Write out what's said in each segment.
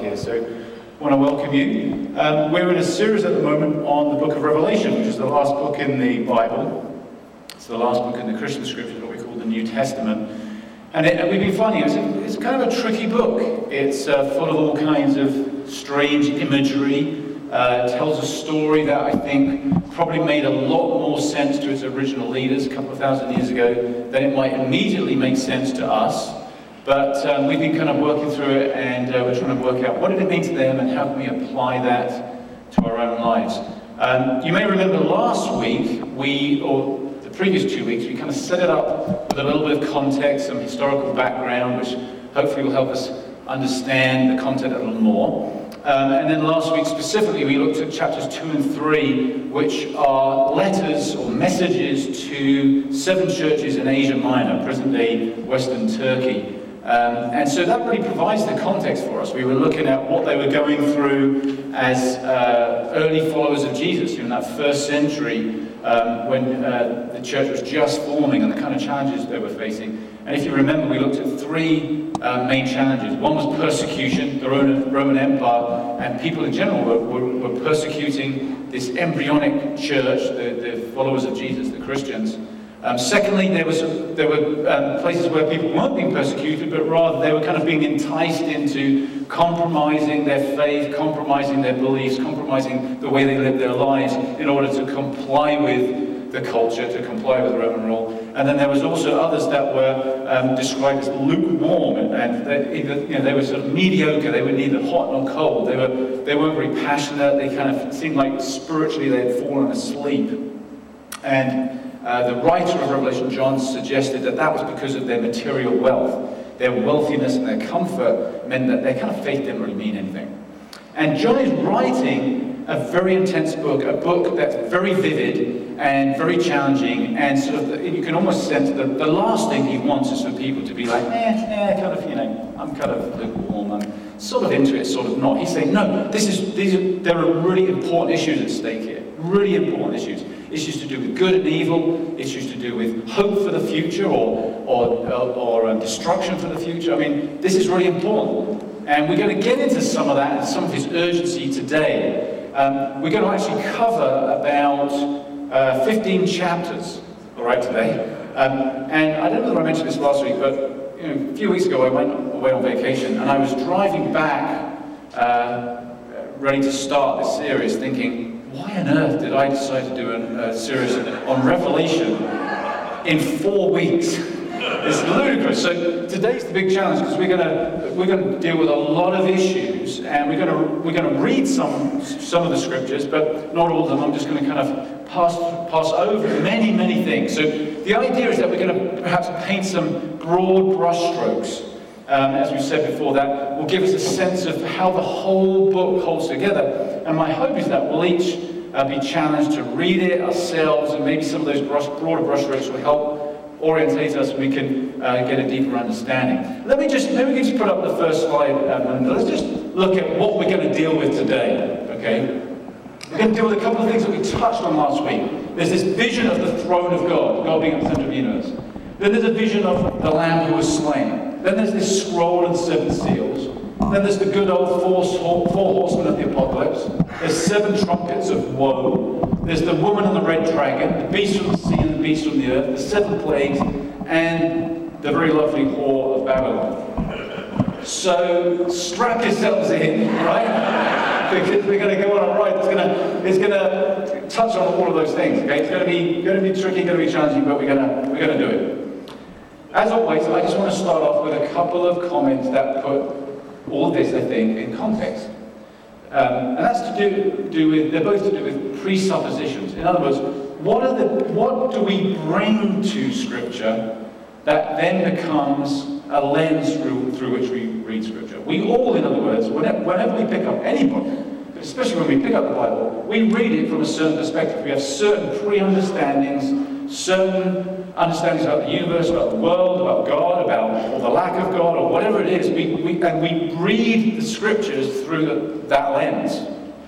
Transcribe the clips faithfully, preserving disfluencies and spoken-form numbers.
here. So I want to welcome you. Um, we're in a series at the moment on the book of Revelation, which is the last book in the Bible. It's the last book in the Christian scriptures, what we call the New Testament. And, it, and we've been finding it's, a, it's kind of a tricky book. It's uh, full of all kinds of strange imagery. Uh, it tells a story that I think probably made a lot more sense to its original leaders a couple of thousand years ago than it might immediately make sense to us. But um, we've been kind of working through it, and uh, we're trying to work out what did it mean to them and how can we apply that to our own lives. Um, you may remember last week, we, or the previous two weeks, we kind of set it up with a little bit of context, some historical background, which hopefully will help us understand the content a little more. Um, and then last week specifically, we looked at chapters two and three, which are letters or messages to seven churches in Asia Minor, present-day Western Turkey. Um, and so that really provides the context for us. We were looking at what they were going through as uh, early followers of Jesus in that first century um, when uh, the church was just forming and the kind of challenges they were facing. And if you remember, we looked at three uh, main challenges. One was persecution, the Roman, Roman Empire, and people in general were, were, were persecuting this embryonic church, the, the followers of Jesus, the Christians. Um, secondly, there was there were um, places where people weren't being persecuted, but rather they were kind of being enticed into compromising their faith, compromising their beliefs, compromising the way they lived their lives in order to comply with the culture, to comply with Roman rule. And then there was also others that were um, described as lukewarm, and, and they, either, you know, they were sort of mediocre. They were neither hot nor cold. They were they weren't very passionate. They kind of seemed like spiritually they had fallen asleep. And Uh, the writer of Revelation, John, suggested that that was because of their material wealth. Their wealthiness and their comfort meant that their kind of faith didn't really mean anything. And John is writing a very intense book, a book that's very vivid and very challenging, and sort of, the, you can almost sense that the last thing he wants is for people to be like, eh, eh, kind of, you know, I'm kind of lukewarm, I'm sort of into it, sort of not. He's saying, no, this is, these are, there are really important issues at stake here, really important issues. Issues to do with good and evil, issues to do with hope for the future or or, or um, destruction for the future. I mean, this is really important. And we're going to get into some of that and some of his urgency today. Um, we're going to actually cover about uh, fifteen chapters, all right, today. Um, and I don't know if I mentioned this last week, but you know, a few weeks ago I went away on vacation and I was driving back, uh, ready to start this series, thinking, why on earth did I decide to do a, a series on Revelation in four weeks? It's ludicrous. So today's the big challenge because we're gonna we're gonna deal with a lot of issues, and we're gonna we're gonna read some some of the scriptures, but not all of them. I'm just going to kind of pass pass over many many things. So the idea is that we're going to perhaps paint some broad brushstrokes. Um, as we've said before, that will give us a sense of how the whole book holds together. And my hope is that we'll each uh, be challenged to read it ourselves, and maybe some of those brush, broader brushstrokes will help orientate us and we can uh, get a deeper understanding. Let me just, maybe we can just put up the first slide, um, and let's just look at what we're going to deal with today, okay? We're going to deal with a couple of things that we touched on last week. There's this vision of the throne of God, God being at the center of the universe. Then there's a vision of the Lamb who was slain. Then there's this scroll and seven seals. Then there's the good old four, four horsemen of the apocalypse. There's seven trumpets of woe. There's the woman and the red dragon, the beast from the sea and the beast from the earth, the seven plagues, and the very lovely whore of Babylon. So strap yourselves in, right? Because we're going to go on a ride that's going to it's going to touch on all of those things. Okay, it's going to be going to be tricky, going to be challenging, but we're going to we're going to do it. As always, I just want to start off with a couple of comments that put all of this, I think, in context. Um, and that's to do, do with, they're both to do with presuppositions. In other words, what are the, what do we bring to Scripture that then becomes a lens through, through which we read Scripture? We all, in other words, whenever, whenever we pick up any book, especially when we pick up the Bible, we read it from a certain perspective. We have certain pre-understandings, certain understandings about the universe, about the world, about God, about or the lack of God, or whatever it is. We, we, and we read the Scriptures through the, that lens.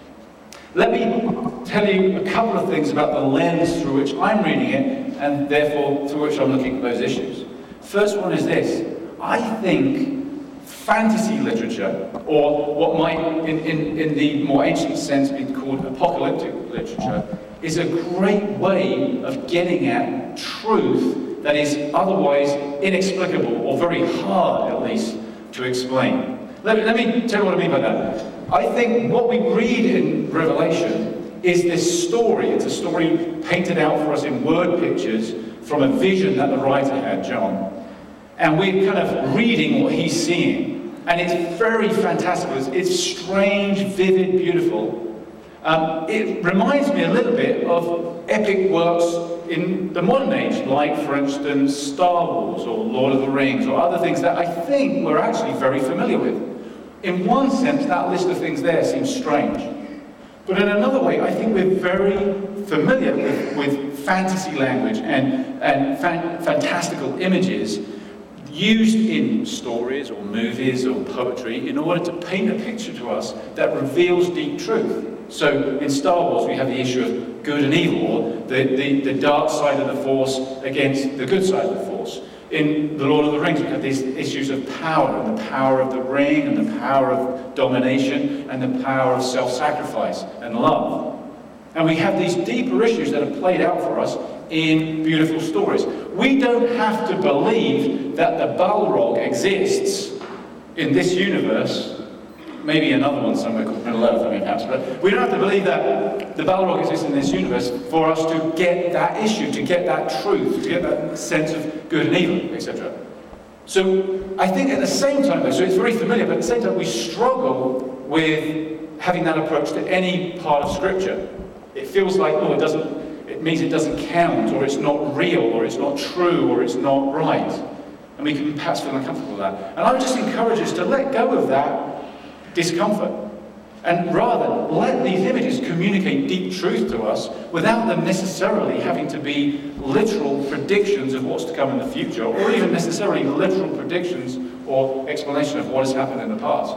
Let me tell you a couple of things about the lens through which I'm reading it, and therefore through which I'm looking at those issues. First one is this. I think fantasy literature, or what might, in, in, in the more ancient sense, be called apocalyptic literature, is a great way of getting at truth that is otherwise inexplicable, or very hard, at least, to explain. Let me, let me tell you what I mean by that. I think what we read in Revelation is this story. It's a story painted out for us in word pictures from a vision that the writer had, John. And we're kind of reading what he's seeing. And it's very fantastical. It's, it's strange, vivid, beautiful. Um, it reminds me a little bit of epic works in the modern age, like, for instance, Star Wars or Lord of the Rings or other things that I think we're actually very familiar with. In one sense, that list of things there seems strange. But in another way, I think we're very familiar with, with fantasy language and, and fan, fantastical images used in stories or movies or poetry in order to paint a picture to us that reveals deep truth. So in Star Wars, we have the issue of good and evil, or the, the, the dark side of the Force against the good side of the Force. In The Lord of the Rings, we have these issues of power, and the power of the ring, and the power of domination, and the power of self-sacrifice and love. And we have these deeper issues that are played out for us in beautiful stories. We don't have to believe that the Balrog exists in this universe. Maybe another one somewhere called Middle Earth, I mean, perhaps. But we don't have to believe that the Balrog exists in this universe for us to get that issue, to get that truth, to get that sense of good and evil, et cetera. So I think at the same time, though, so it's very familiar, but at the same time we struggle with having that approach to any part of Scripture. It feels like, oh, it doesn't, it means it doesn't count, or it's not real, or it's not true, or it's not right. And we can perhaps feel uncomfortable with that. And I would just encourage us to let go of that discomfort, and rather let these images communicate deep truth to us without them necessarily having to be literal predictions of what's to come in the future, or even necessarily literal predictions or explanation of what has happened in the past.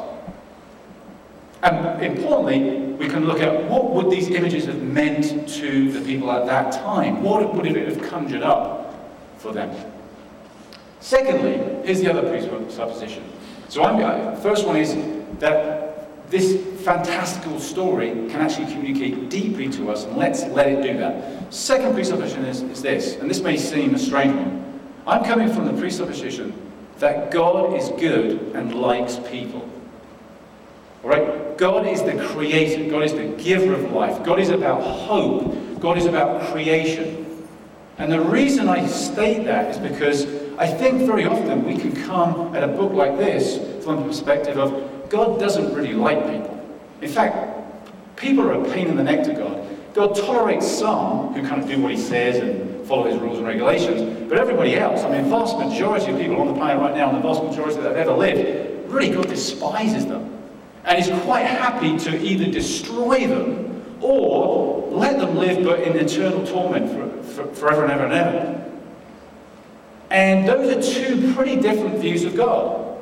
And importantly, we can look at what would these images have meant to the people at that time. What would it have conjured up for them? Secondly, here's the other presupposition. So I'm, first one is that this fantastical story can actually communicate deeply to us, and let's let it do that. Second presupposition is, is this, and this may seem a strange one. I'm coming from the presupposition that God is good and likes people. All right? God is the creator. God is the giver of life. God is about hope. God is about creation. And the reason I state that is because I think very often we can come at a book like this from the perspective of God doesn't really like people. In fact, people are a pain in the neck to God. God tolerates some who kind of do what he says and follow his rules and regulations, but everybody else, I mean, the vast majority of people on the planet right now, and the vast majority that have ever lived, really God despises them. And is quite happy to either destroy them or let them live but in eternal torment for, for, forever and ever and ever. And those are two pretty different views of God.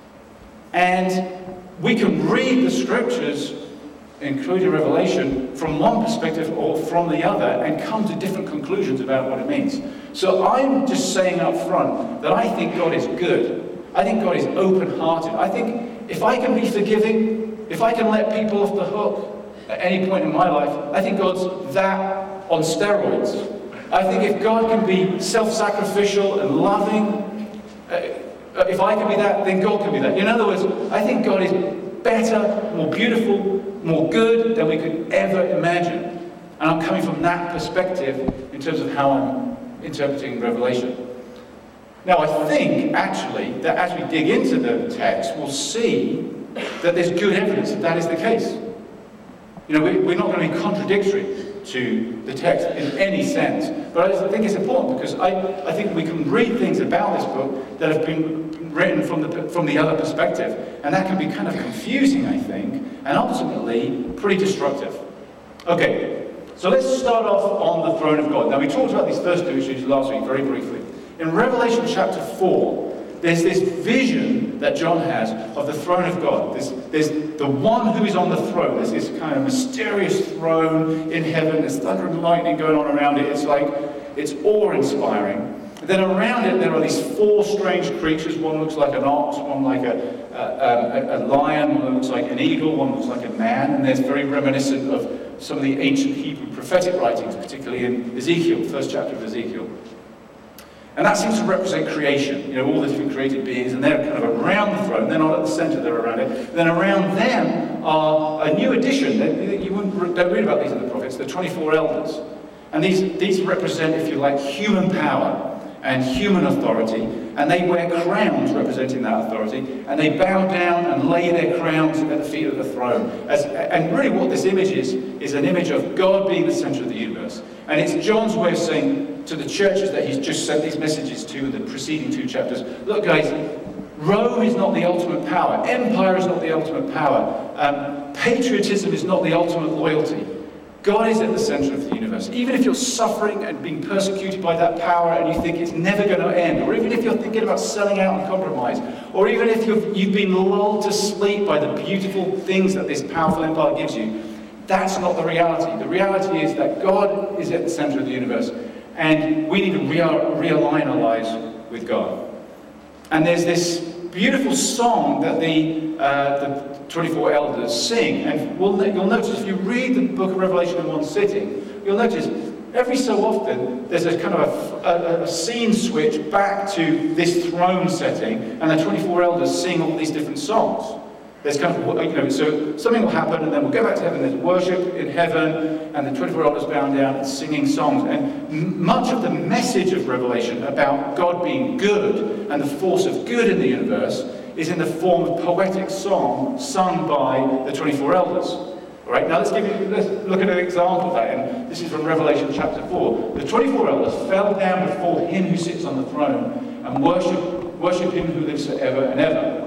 And we can read the scriptures, including Revelation, from one perspective or from the other and come to different conclusions about what it means. So I'm just saying up front that I think God is good. I think God is open-hearted. I think if I can be forgiving, if I can let people off the hook at any point in my life, I think God's that on steroids. I think if God can be self-sacrificial and loving, uh, if I can be that, then God can be that. In other words, I think God is better, more beautiful, more good than we could ever imagine. And I'm coming from that perspective in terms of how I'm interpreting Revelation. Now, I think, actually, that as we dig into the text, we'll see that there's good evidence that that is the case. You know, we're not going to be contradictory to the text in any sense. But I think it's important because I, I think we can read things about this book that have been written from the, from the other perspective. And that can be kind of confusing, I think, and ultimately pretty destructive. Okay, so let's start off on the throne of God. Now, we talked about these first two issues last week very briefly. In Revelation chapter four, there's this vision that John has of the throne of God. There's, there's the one who is on the throne. There's this kind of mysterious throne in heaven. There's thunder and lightning going on around it. It's like, it's awe-inspiring. Then around it there are these four strange creatures. One looks like an ox, one like a, a, a, a lion, one looks like an eagle, one looks like a man, and there's very reminiscent of some of the ancient Hebrew prophetic writings, particularly in Ezekiel, first chapter of Ezekiel. And that seems to represent creation, you know, all the different created beings, and they're kind of around the throne. They're not at the center, they're around it. Then around them are a new addition. They, you wouldn't, don't read about these in the prophets, the twenty-four elders. And these, these represent, if you like, human power and human authority, and they wear crowns representing that authority, and they bow down and lay their crowns at the feet of the throne. As, and really what this image is, is an image of God being the center of the universe. And it's John's way of saying to the churches that he's just sent these messages to in the preceding two chapters, look guys, Rome is not the ultimate power, empire is not the ultimate power, um, patriotism is not the ultimate loyalty. God is at the center of the universe. Even if you're suffering and being persecuted by that power and you think it's never going to end, or even if you're thinking about selling out and compromise, or even if you've, you've been lulled to sleep by the beautiful things that this powerful empire gives you, that's not the reality. The reality is that God is at the center of the universe, and we need to re- realign our lives with God. And there's this beautiful song that the, uh, the twenty-four elders sing, and we'll, you'll notice if you read the book of Revelation in one sitting, you'll notice every so often there's a kind of a, a, a scene switch back to this throne setting, and the twenty-four elders sing all these different songs. There's kind of, you know, so something will happen, and then we'll go back to heaven. There's worship in heaven, and the twenty-four elders bowing down and singing songs. And m- much of the message of Revelation about God being good and the force of good in the universe is in the form of poetic song sung by the twenty-four elders. All right, now let's give you, let's look at an example of that. And this is from Revelation chapter four. The twenty-four elders fell down before him who sits on the throne and worship worship him who lives forever and ever.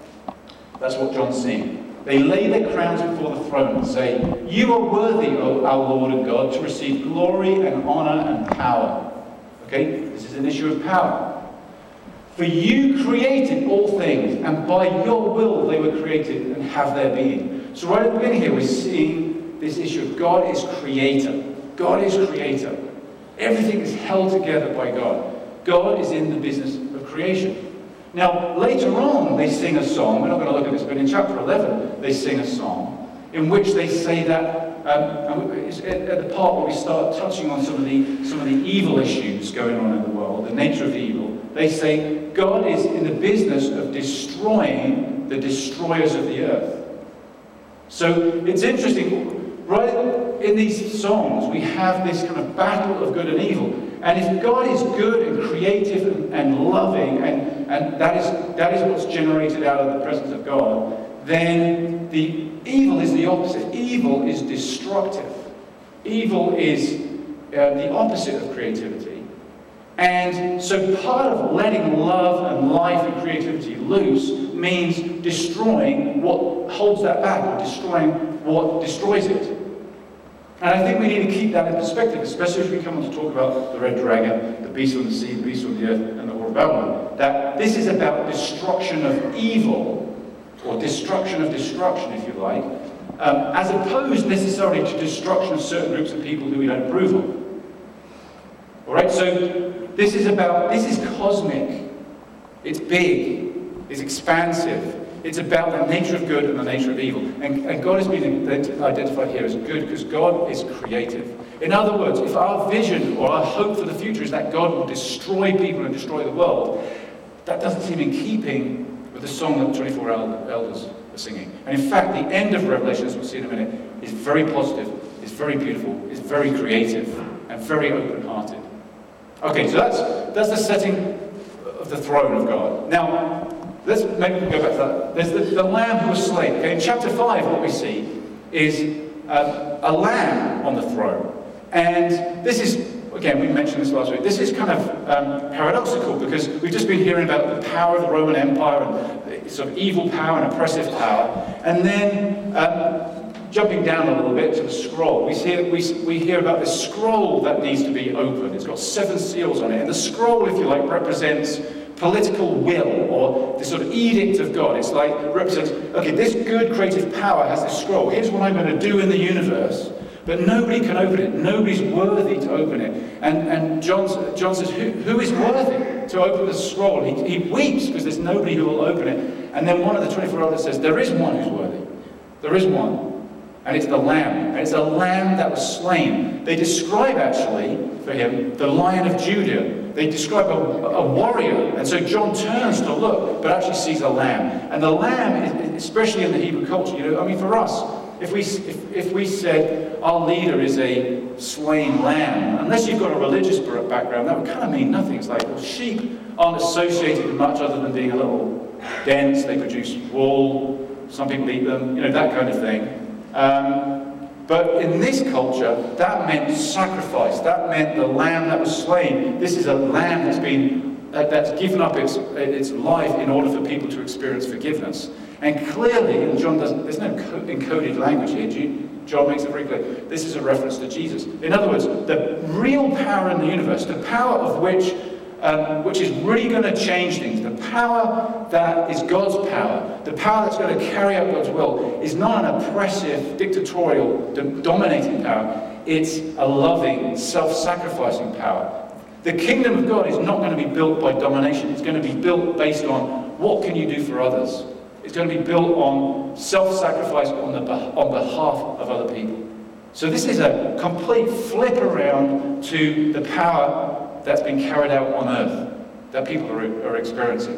That's what John's seeing. They lay their crowns before the throne and say, "You are worthy, O our Lord and God, to receive glory and honor and power." Okay, this is an issue of power. For you created all things, and by your will they were created and have their being. So right at the beginning here, we're seeing this issue of God is creator. God is creator. Everything is held together by God. God is in the business of creation. Now, later on, they sing a song. We're not going to look at this, but in chapter eleven, they sing a song in which they say that, um, it's at the part where we start touching on some of the some of the evil issues going on in the world, the nature of the evil. They say God is in the business of destroying the destroyers of the earth. So it's interesting, right in these songs, we have this kind of battle of good and evil. And if God is good and creative and, and loving, and, and that is that is what's generated out of the presence of God, then the evil is the opposite. Evil is destructive. Evil is uh, the opposite of creativity. And so part of letting love and life and creativity loose means destroying what holds that back, or destroying what destroys it. And I think we need to keep that in perspective, especially as we come on to talk about the red dragon, the beast on the sea, the beast on the earth, and the whore of Babylon. That this is about destruction of evil, or destruction of destruction, if you like, um, as opposed necessarily to destruction of certain groups of people who we don't approve of. All right, so this is about, this is cosmic. It's big. It's expansive. It's about the nature of good and the nature of evil. And, and God has been identified here as good because God is creative. In other words, if our vision or our hope for the future is that God will destroy people and destroy the world, that doesn't seem in keeping with the song that the twenty-four elders are singing. And in fact, the end of Revelation, as we'll see in a minute, is very positive, is very beautiful, is very creative, and very open-hearted. Okay, so that's, that's the setting of the throne of God. Now, let's maybe go back to that. There's the, the lamb who was slain. Okay, in chapter five, what we see is um, a lamb on the throne. And this is, again, we mentioned this last week, this is kind of um, paradoxical because we've just been hearing about the power of the Roman Empire and sort of evil power and oppressive power. And then, um, jumping down a little bit to the scroll, we hear, we, we hear about this scroll that needs to be opened. It's got seven seals on it. And the scroll, if you like, represents political will, or the sort of edict of God. It's like, represents, okay, this good creative power has this scroll. Here's what I'm going to do in the universe. But nobody can open it. Nobody's worthy to open it. And, and John, John says, who, who is worthy to open the scroll? He, he weeps because there's nobody who will open it. And then one of the twenty-four elders says, there is one who's worthy. There is one. And it's the Lamb. And it's a Lamb that was slain. They describe, actually, for him, the Lion of Judah. They describe a, a warrior. And so John turns to look, but actually sees a lamb. And the lamb, especially in the Hebrew culture, you know, I mean, for us, if we, if, if we said our leader is a slain lamb, unless you've got a religious background, that would kind of mean nothing. It's like, well, sheep aren't associated with much other than being a little dense. They produce wool. Some people eat them, you know, that kind of thing. Um, But in this culture, that meant sacrifice. That meant the lamb that was slain. This is a lamb that's been that's given up its its life in order for people to experience forgiveness. And clearly, and John doesn't. There's no encoded language here. John makes it very clear. This is a reference to Jesus. In other words, the real power in the universe, the power of which. Um, which is really going to change things. The power that is God's power, the power that's going to carry out God's will, is not an oppressive, dictatorial, dominating power. It's a loving, self-sacrificing power. The kingdom of God is not going to be built by domination. It's going to be built based on what can you do for others. It's going to be built on self-sacrifice on, the, on behalf of other people. So this is a complete flip around to the power that's been carried out on earth, that people are, are experiencing.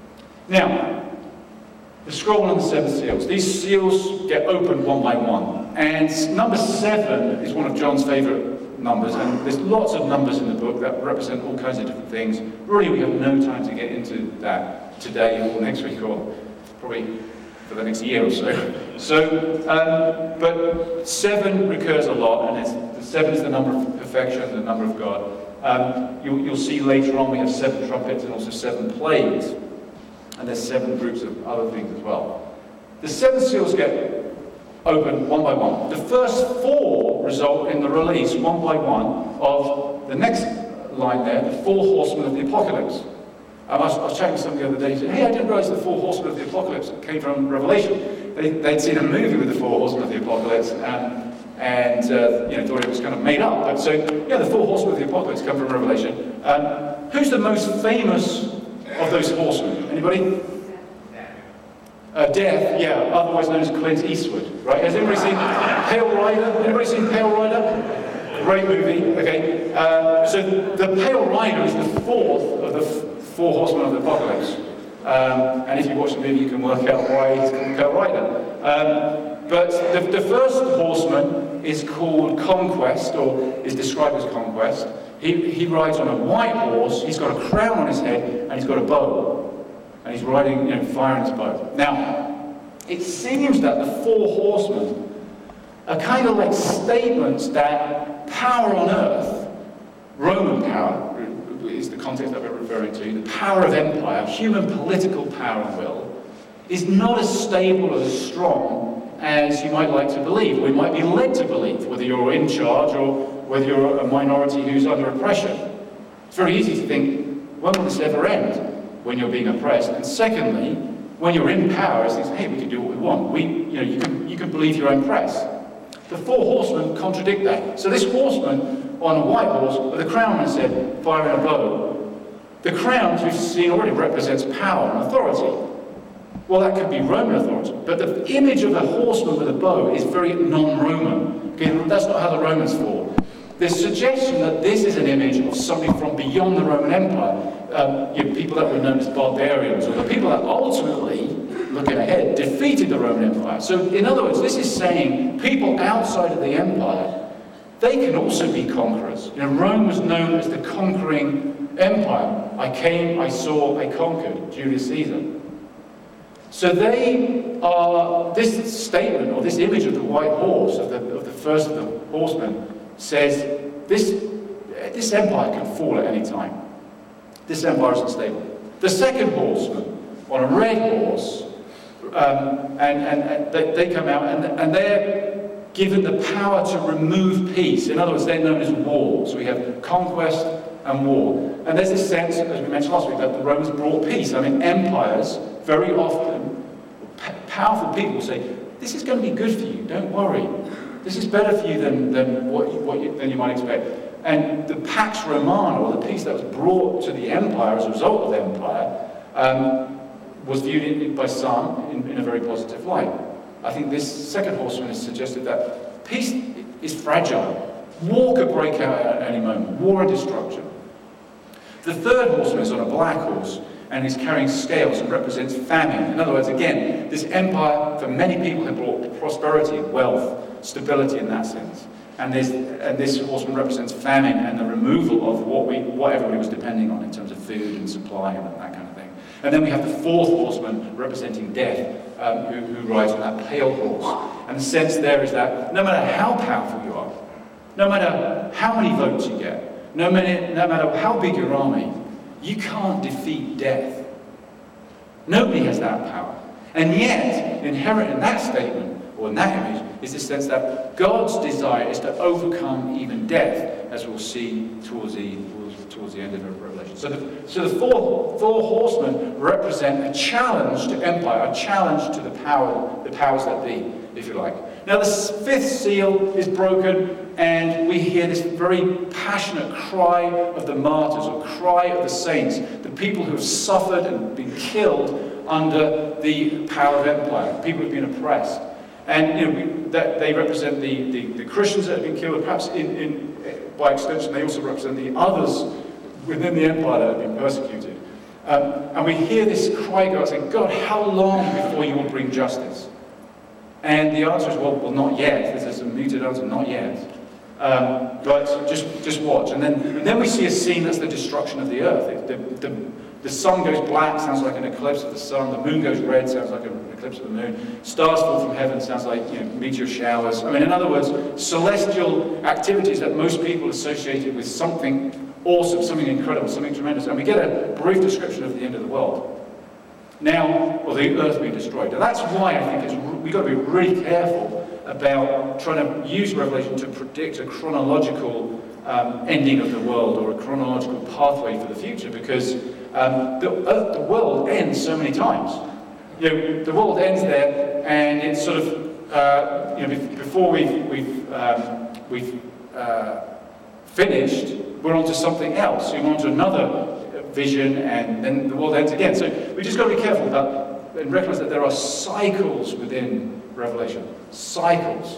Now, the scroll and the seven seals. These seals get opened one by one. And number seven is one of John's favourite numbers. And there's lots of numbers in the book that represent all kinds of different things. Really, we have no time to get into that today or next week or probably for the next year or so. So, um, but seven recurs a lot, and it's, the seven is the number of perfection, the number of God. Um, you'll, you'll see later on we have seven trumpets and also seven plagues. And there's seven groups of other things as well. The seven seals get opened one by one. The first four result in the release, one by one, of the next line there, the four horsemen of the apocalypse. Um, I, was, I was chatting to somebody the other day, he said, hey, I didn't realize the four horsemen of the apocalypse came from Revelation. They, they'd seen a movie with the four horsemen of the apocalypse, and and uh, you know, thought it was kind of made up. But so, yeah, the four horsemen of the apocalypse come from Revelation. Um, who's the most famous of those horsemen? Anybody? Uh, Death, yeah, otherwise known as Clint Eastwood, right? Has anybody seen Pale Rider? Anybody seen Pale Rider? Great movie, okay. Uh, so the Pale Rider is the fourth of the f- four horsemen of the apocalypse. Um, and if you watch the movie, you can work out why he's called Pale Rider. Um, But the, the first horseman is called Conquest, or is described as Conquest. He, he rides on a white horse, he's got a crown on his head, and he's got a bow. And he's riding, you know, firing his bow. Now, it seems that the four horsemen are kind of like statements that power on earth, Roman power, is the context that we're referring to, the power of empire, human political power and will, is not as stable or as strong as you might like to believe, or you might be led to believe, whether you're in charge or whether you're a minority who's under oppression. It's very easy to think, when will this ever end? When you're being oppressed. And secondly, when you're in power, it's thinking, hey, we can do what we want. We, you know, you can, you can believe your own press. The four horsemen contradict that. So this horseman on a white horse with a crown on his head, firing a bow. The crown, as we've seen already, represents power and authority. Well, that could be Roman authority, but the image of a horseman with a bow is very non-Roman. Okay, that's not how the Romans fought. The suggestion that this is an image of somebody from beyond the Roman Empire, um, you know, people that were known as barbarians, or the people that ultimately, looking ahead, defeated the Roman Empire. So, in other words, this is saying people outside of the empire, they can also be conquerors. You know, Rome was known as the conquering empire. I came, I saw, I conquered, Julius Caesar. So they are, this statement, or this image of the white horse, of the, of the first of the horsemen, says this, this empire can fall at any time. This empire isn't stable. The second horseman, on a red horse, um, and, and, and they, they come out, and, and they're given the power to remove peace. In other words, they're known as war. So we have conquest and war. And there's this sense, as we mentioned last week, that the Romans brought peace. I mean, empires, very often, p- powerful people say, this is going to be good for you, don't worry. This is better for you than, than, what you, what you, than you might expect. And the Pax Romana, or the peace that was brought to the empire as a result of the empire, um, was viewed in, by some in, in a very positive light. I think this second horseman has suggested that peace is fragile. War could break out at any moment. War and destruction. The third horseman is on a black horse and is carrying scales and represents famine. In other words, again, this empire for many people had brought prosperity, wealth, stability in that sense. And this, and this horseman represents famine and the removal of what we, what everybody was depending on in terms of food and supply and that kind of thing. And then we have the fourth horseman representing death, um, who, who rides on that pale horse. And the sense there is that no matter how powerful you are, no matter how many votes you get, no matter, no matter how big your army, you can't defeat death. Nobody has that power. And yet, inherent in that statement, or in that image, is the sense that God's desire is to overcome even death, as we'll see towards the, towards the end of Revelation. So the, so the four, four horsemen represent a challenge to empire, a challenge to the power, the powers that be, if you like. Now the fifth seal is broken, and we hear this very passionate cry of the martyrs, or cry of the saints, the people who have suffered and been killed under the power of empire, people who have been oppressed. And you know, we, that they represent the, the, the Christians that have been killed, perhaps in, in, by extension they also represent the others within the empire that have been persecuted. Um, and we hear this cry go out saying, God, how long before you will bring justice? And the answer is, well, well, not yet. There's a muted answer, not yet. Um, but just, just watch. And then, and then we see a scene that's the destruction of the earth. It, the, the, the sun goes black, sounds like an eclipse of the sun. The moon goes red, sounds like an eclipse of the moon. Stars fall from heaven, sounds like you know, meteor showers. I mean, in other words, celestial activities that most people associated with something awesome, something incredible, something tremendous. And we get a brief description of the end of the world. Now, or the earth being destroyed. Now that's why I think it's, we've got to be really careful about trying to use Revelation to predict a chronological um, ending of the world, or a chronological pathway for the future, because um, the, earth, the world ends so many times. You know, the world ends there, and it's sort of, uh, you know, before we've, we've, um, we've uh, finished, we're on to something else. We're on to another vision, and then the world ends again. So we just got to be careful about and recognize that there are cycles within Revelation. Cycles.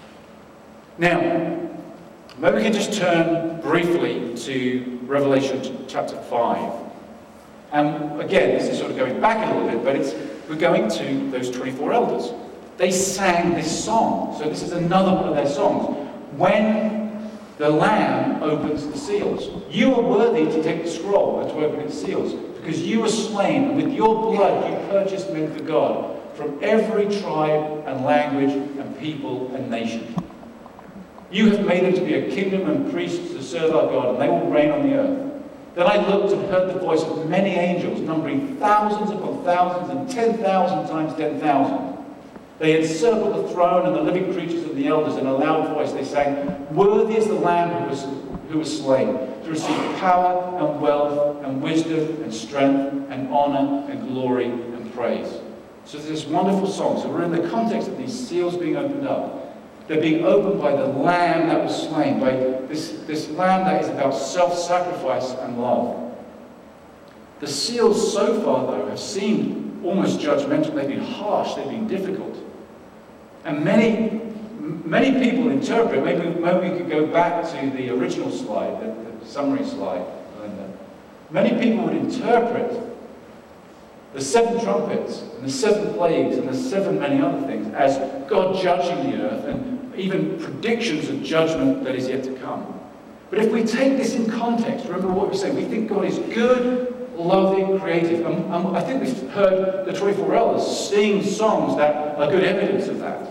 Now, maybe we can just turn briefly to Revelation chapter five. And again, this is sort of going back a little bit, but it's we're going to those twenty-four elders. They sang this song. So this is another one of their songs. When the Lamb opens the seals. You are worthy to take the scroll and to open its seals, because you were slain, and with your blood you purchased men for God from every tribe and language and people and nation. You have made them to be a kingdom and priests to serve our God, and they will reign on the earth. Then I looked and heard the voice of many angels, numbering thousands upon thousands and ten thousand times ten thousand. They encircled the throne and the living creatures and the elders. In a loud voice they sang, "Worthy is the Lamb who was, who was slain, to receive power and wealth and wisdom and strength and honor and glory and praise." So there's this wonderful song. So we're in the context of these seals being opened up. They're being opened by the Lamb that was slain, by this, this Lamb that is about self-sacrifice and love. The seals so far, though, have seemed almost judgmental. They've been harsh. They've been difficult. And many, many people interpret, maybe, maybe we could go back to the original slide, the, the summary slide, Linda. Many people would interpret the seven trumpets and the seven plagues and the seven many other things as God judging the earth, and even predictions of judgment that is yet to come. But if we take this in context, remember what we say, we think God is good, loving, creative. And, and I think we've heard the twenty-four elders sing songs that are good evidence of that.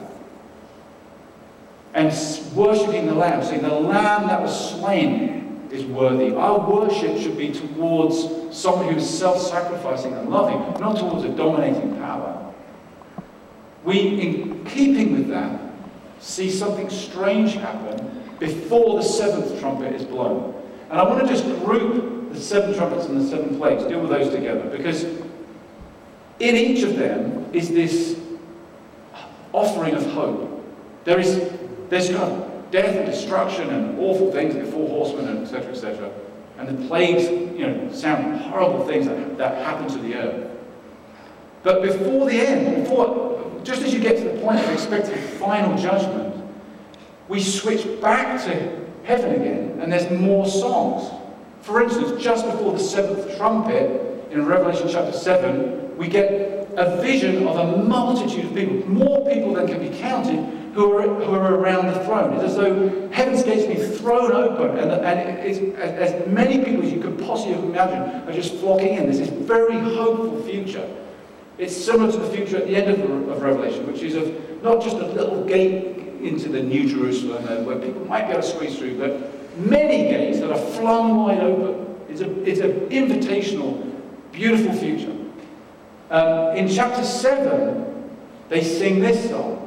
And worshipping the Lamb, saying the Lamb that was slain is worthy. Our worship should be towards someone who is self-sacrificing and loving, not towards a dominating power. We, in keeping with that, see something strange happen before the seventh trumpet is blown. And I want to just group the seven trumpets and the seven plagues, deal with those together, because in each of them is this offering of hope. There is there's kind of death and destruction and awful things, the four horsemen, and et cetera, et cetera. And the plagues, you know, sound horrible things that, that happen to the earth. But before the end, before, just as you get to the point of expecting final judgment, we switch back to heaven again, and there's more songs. For instance, just before the seventh trumpet, in Revelation chapter seven, we get a vision of a multitude of people, more people than can be counted, who are, who are around the throne. It's as though heaven's gates have been thrown open, and, and it's, as, as many people as you could possibly imagine are just flocking in. There's this very hopeful future. It's similar to the future at the end of, of Revelation, which is of not just a little gate into the New Jerusalem uh, where people might be able to squeeze through, but many gates that are flung wide open. It's a, it's an invitational, beautiful future. Um, in chapter seven, they sing this song.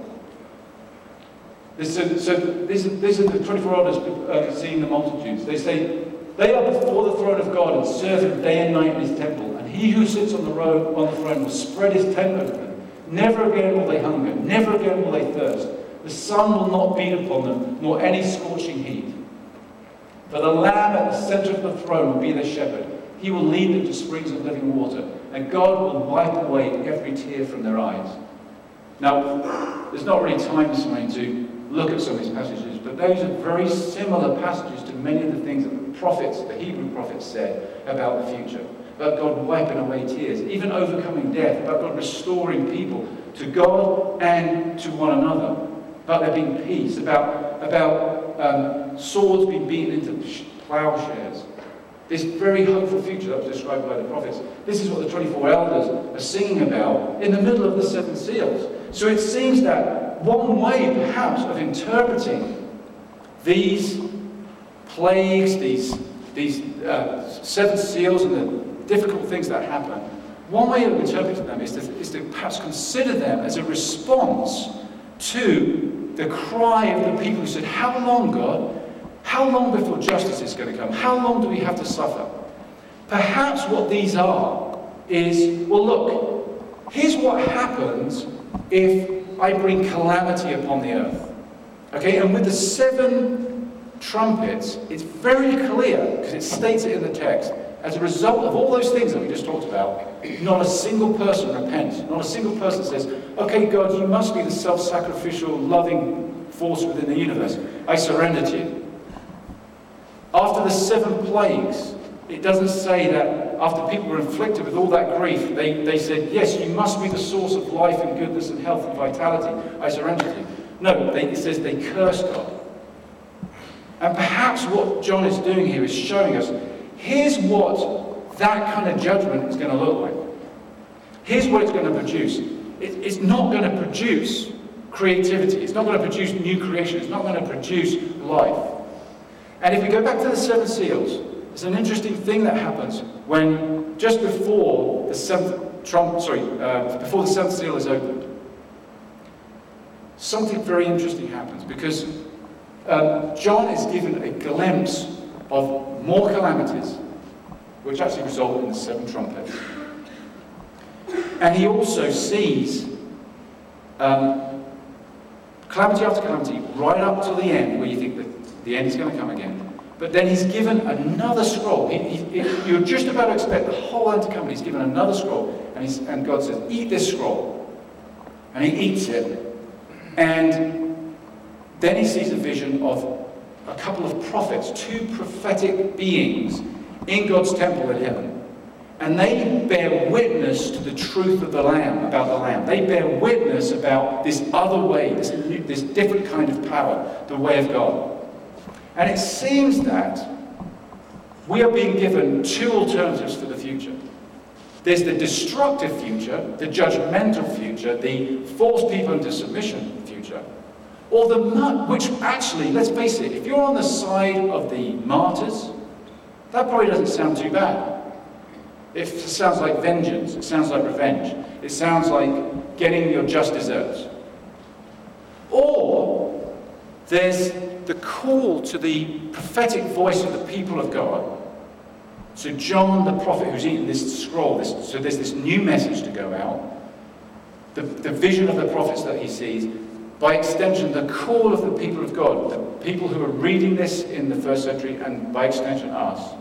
This, so so this, this is the twenty-four elders uh, seeing the multitudes. They say, they are before the throne of God and serve him day and night in his temple. And he who sits on the, road, on the throne will spread his tent over them. Never again will they hunger. Never again will they thirst. The sun will not beat upon them, nor any scorching heat. For the Lamb at the center of the throne will be their shepherd. He will lead them to springs of living water, and God will wipe away every tear from their eyes. Now, there's not really time this morning to look at some of these passages, but those are very similar passages to many of the things that the prophets, the Hebrew prophets, said about the future. About God wiping away tears, even overcoming death, about God restoring people to God and to one another. About there being peace, about, about um, swords being beaten into plowshares. This very hopeful future that was described by the prophets. This is what the twenty-four elders are singing about in the middle of the seven seals. So it seems that one way, perhaps, of interpreting these plagues, these, these uh, seven seals and the difficult things that happen, one way of interpreting them is to, is to perhaps consider them as a response to the cry of the people who said, how long, God? How long before justice is going to come? How long do we have to suffer? Perhaps what these are is, well, look, here's what happens if I bring calamity upon the earth. Okay, and with the seven trumpets, it's very clear, because it states it in the text, as a result of all those things that we just talked about, not a single person repents. Not a single person says, okay, God, you must be the self-sacrificial, loving force within the universe. I surrender to you. After the seven plagues, it doesn't say that after people were inflicted with all that grief, they, they said, yes, you must be the source of life and goodness and health and vitality. I surrender to you. No, they, it says they cursed God. And perhaps what John is doing here is showing us, here's what that kind of judgment is going to look like. Here's what it's going to produce. It, it's not going to produce creativity. It's not going to produce new creation. It's not going to produce life. And if we go back to the seven seals, there's an interesting thing that happens when, just before the seventh trump, sorry, uh, before the seventh seal is opened. Something very interesting happens because um, John is given a glimpse of more calamities, which actually result in the seven trumpets. And he also sees um, calamity after calamity, right up to the end, where you think that the end is going to come again. But then he's given another scroll. He, he, he, you're just about to expect the whole end to come, and he's given another scroll. And, he's, and God says, eat this scroll. And he eats it. And then he sees a vision of a couple of prophets, two prophetic beings in God's temple in heaven. And they bear witness to the truth of the Lamb, about the Lamb. They bear witness about this other way, this, new, this different kind of power, the way of God. And it seems that we are being given two alternatives for the future. There's the destructive future, the judgmental future, the force people into submission future, or the, which actually, let's face it, if you're on the side of the martyrs, that probably doesn't sound too bad. It sounds like vengeance, it sounds like revenge, it sounds like getting your just deserts. Or there's the call to the prophetic voice of the people of God. So John the prophet who's eaten this scroll, this, so there's this new message to go out. The, the vision of the prophets that he sees, by extension, the call of the people of God, the people who are reading this in the first century, and by extension us,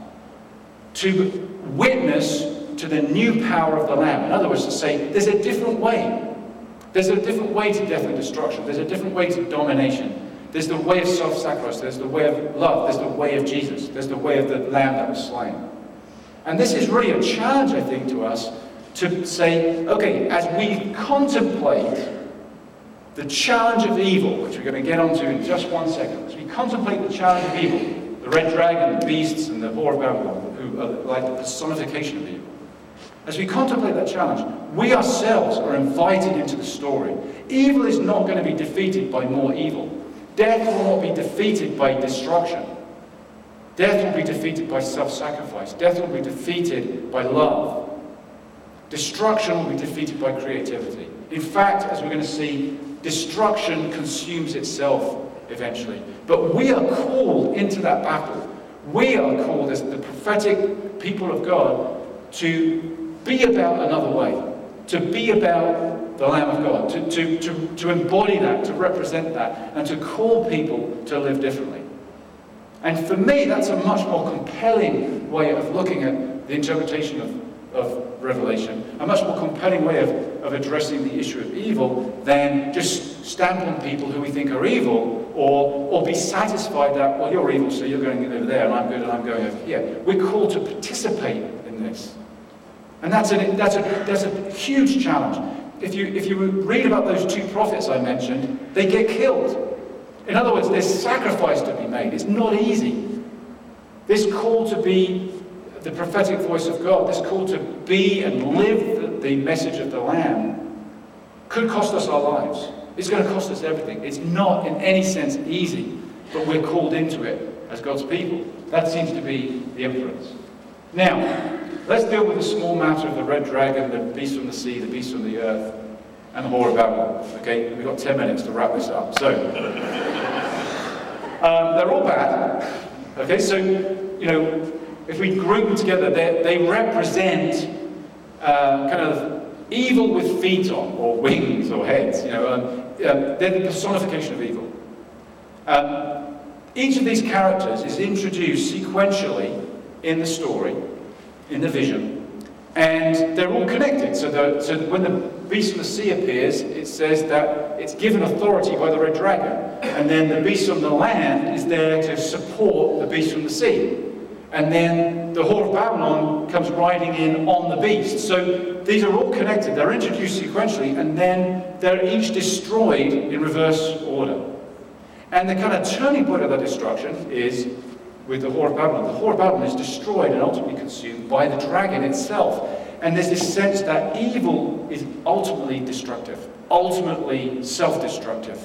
to witness to the new power of the Lamb. In other words, to say, there's a different way. There's a different way to death and destruction. There's a different way to domination. There's the way of self-sacrifice. There's the way of love. There's the way of Jesus. There's the way of the Lamb that was slain. And this is really a challenge, I think, to us to say, okay, as we contemplate the challenge of evil, which we're going to get onto in just one second, as we contemplate the challenge of evil, the red dragon, the beasts, and the whore of Babylon, who are like the personification of evil, as we contemplate that challenge, we ourselves are invited into the story. Evil is not going to be defeated by more evil. Death will not be defeated by destruction. Death will be defeated by self-sacrifice. Death will be defeated by love. Destruction will be defeated by creativity. In fact, as we're going to see, destruction consumes itself eventually. But we are called into that battle. We are called as the prophetic people of God to be about another way, to be about the Lamb of God, to, to, to, to embody that, to represent that, and to call people to live differently. And for me, that's a much more compelling way of looking at the interpretation of, of Revelation, a much more compelling way of, of addressing the issue of evil than just stamp on people who we think are evil, or, or be satisfied that, well, you're evil, so you're going over there, and I'm good, and I'm going over here. We're called to participate in this. And that's a, that's a, that's a huge challenge. If you, if you read about those two prophets I mentioned, they get killed. In other words, there's sacrifice to be made. It's not easy. This call to be the prophetic voice of God, this call to be and live the, the message of the Lamb, could cost us our lives. It's going to cost us everything. It's not in any sense easy, but we're called into it as God's people. That seems to be the inference. Now, let's deal with the small matter of the red dragon, the beast from the sea, the beast from the earth, and the whore of Babylon. Okay, we've got ten minutes to wrap this up. So, um, they're all bad. Okay, so, you know, if we group them together, they represent uh, kind of evil with feet on, or wings, or heads. You know, um, uh, they're the personification of evil. Um, each of these characters is introduced sequentially in the story, in the vision, and they're all connected. So, the, so when the beast from the sea appears, it says that it's given authority by the red dragon, and then the beast from the land is there to support the beast from the sea. And then the whore of Babylon comes riding in on the beast. So these are all connected. They're introduced sequentially, and then they're each destroyed in reverse order. And the kind of turning point of that destruction is with the whore of Babylon. The whore of Babylon is destroyed and ultimately consumed by the dragon itself. And there's this sense that evil is ultimately destructive, ultimately self-destructive,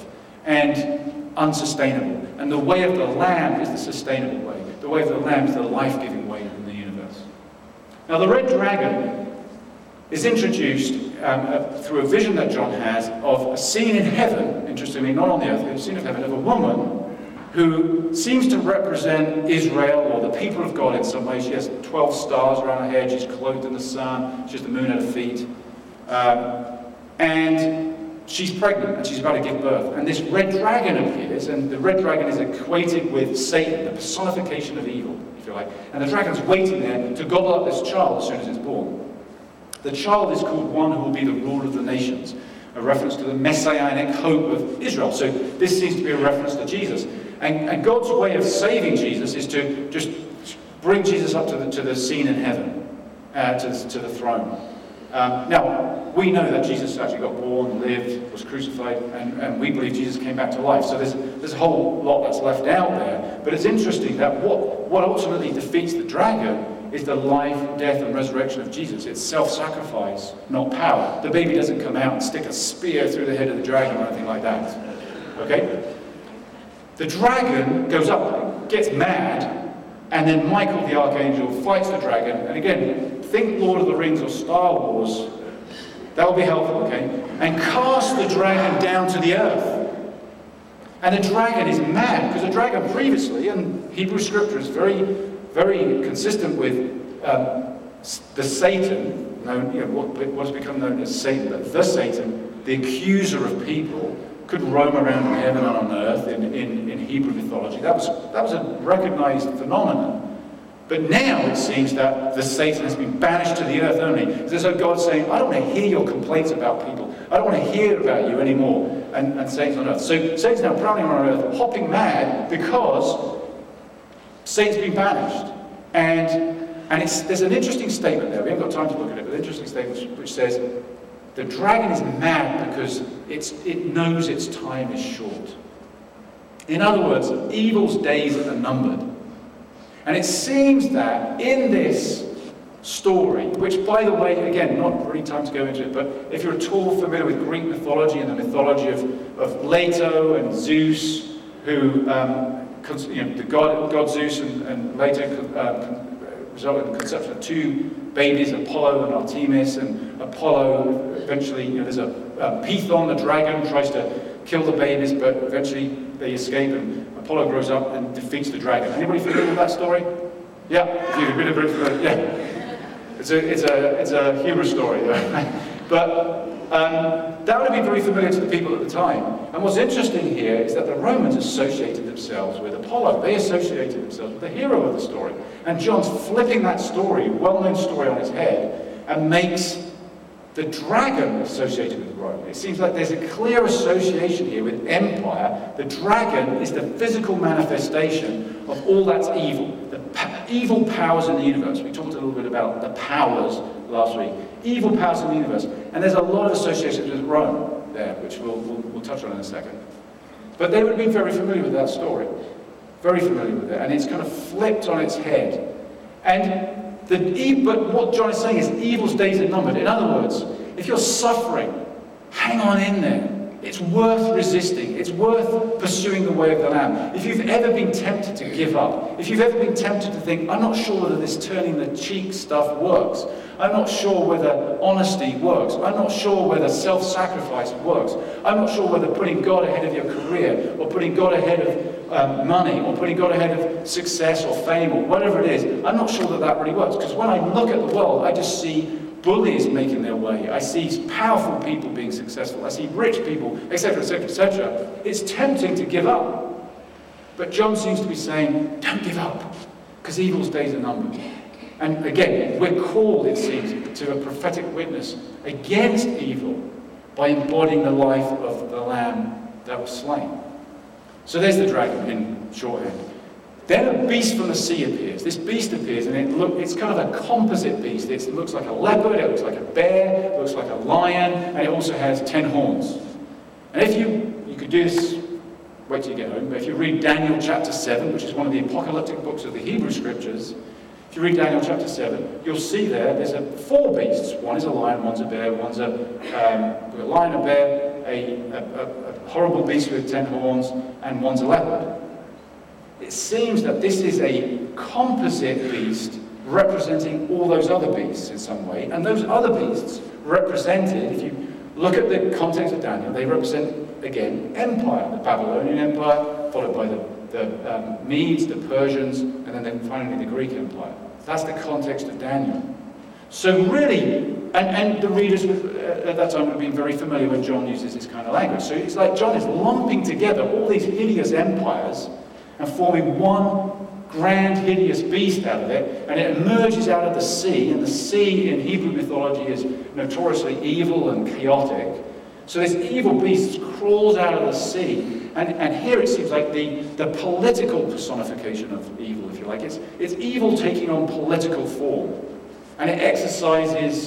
and unsustainable. And the way of the Lamb is the sustainable way. The way of the Lamb is the life-giving way in the universe. Now, the red dragon is introduced um, uh, through a vision that John has of a scene in heaven, interestingly, not on the earth, but a scene of heaven, of a woman who seems to represent Israel or the people of God in some way. She has twelve stars around her head, she's clothed in the sun, she has the moon at her feet. Um, and she's pregnant and she's about to give birth. And this red dragon appears, and the red dragon is equated with Satan, the personification of evil, if you like. And the dragon's waiting there to gobble up this child as soon as it's born. The child is called one who will be the ruler of the nations, a reference to the messianic hope of Israel. So this seems to be a reference to Jesus. And, and God's way of saving Jesus is to just bring Jesus up to the, to the scene in heaven, uh, to, the, to the throne. Um, now, we know that Jesus actually got born, lived, was crucified, and, and we believe Jesus came back to life. So there's, there's a whole lot that's left out there. But it's interesting that what, what ultimately defeats the dragon is the life, death, and resurrection of Jesus. It's self-sacrifice, not power. The baby doesn't come out and stick a spear through the head of the dragon or anything like that. Okay? The dragon goes up, gets mad, and then Michael the archangel fights the dragon. And again, think Lord of the Rings or Star Wars. That will be helpful, okay? And cast the dragon down to the earth. And the dragon is mad, because the dragon previously, and Hebrew scripture is very, very consistent with um, the Satan, known, you know, what, what has become known as Satan, but the Satan, the accuser of people, could roam around in heaven and on earth in, in, in Hebrew mythology. That was, that was a recognized phenomenon. But now it seems that the Satan has been banished to the earth only. It's as though God's saying, I don't want to hear your complaints about people. I don't want to hear about you anymore. And, and Satan's on earth. So Satan's now prowling on earth, hopping mad, because Satan's been banished. And, and it's, there's an interesting statement there. We haven't got time to look at it, but an interesting statement which says, the dragon is mad because it's, it knows its time is short. In other words, evil's days are numbered. And it seems that in this story, which, by the way, again, not really time to go into it, but if you're at all familiar with Greek mythology and the mythology of, of Leto and Zeus, who, um, you know, the god, god Zeus and, and Leto um, resulted in the conception of two babies, Apollo and Artemis, and Apollo eventually, you know, there's a, a Python, the dragon, tries to kill the babies, but eventually they escape, and Apollo grows up and defeats the dragon. Anybody familiar with that story? Yeah, you've been a bit of, yeah. It's a, it's a, it's a humorous story, but um, that would have been very familiar to the people at the time. And what's interesting here is that the Romans associated themselves with Apollo. They associated themselves with the hero of the story. And John's flipping that story, well-known story, on its head, and makes the dragon associated with Rome. It seems like there's a clear association here with empire. The dragon is the physical manifestation of all that's evil. The pa- evil powers in the universe. We talked a little bit about the powers last week. Evil powers in the universe. And there's a lot of associations with Rome there, which we'll, we'll, we'll touch on in a second. But they would have been very familiar with that story. Very familiar with it. And it's kind of flipped on its head. And The, but what John is saying is evil's days are numbered. In other words, if you're suffering, hang on in there. It's worth resisting. It's worth pursuing the way of the Lamb. If you've ever been tempted to give up, if you've ever been tempted to think, I'm not sure whether this turning the cheek stuff works. I'm not sure whether honesty works. I'm not sure whether self-sacrifice works. I'm not sure whether putting God ahead of your career, or putting God ahead of um, money, or putting God ahead of success or fame, or whatever it is. I'm not sure that that really works. Because when I look at the world, I just see bullies making their way. I see powerful people being successful. I see rich people, et cetera, et cetera, et cetera. It's tempting to give up. But John seems to be saying, don't give up, because evil's days are numbered. And again, we're called, it seems, to a prophetic witness against evil by embodying the life of the Lamb that was slain. So there's the dragon in shorthand. Then a beast from the sea appears. This beast appears, and it look, it's kind of a composite beast. It's, it looks like a leopard, it looks like a bear, it looks like a lion, and it also has ten horns. And if you, you could do this, wait till you get home, but if you read Daniel chapter seven, which is one of the apocalyptic books of the Hebrew Scriptures, if you read Daniel chapter seven, you'll see there, there's a, four beasts. One is a lion, one's a bear, one's a, um, a lion, a bear, a, a, a horrible beast with ten horns, and one's a leopard. It seems that this is a composite beast representing all those other beasts in some way. And those other beasts represented, if you look at the context of Daniel, they represent, again, empire. The Babylonian Empire, followed by the, the um, Medes, the Persians, and then, then finally the Greek Empire. That's the context of Daniel. So really, and, and the readers uh, at that time would have been very familiar when John uses this kind of language. So it's like John is lumping together all these hideous empires and forming one grand, hideous beast out of it, and it emerges out of the sea, and the sea in Hebrew mythology is notoriously evil and chaotic. So this evil beast crawls out of the sea, and, and here it seems like the, the political personification of evil, if you like. It's, it's evil taking on political form, and it exercises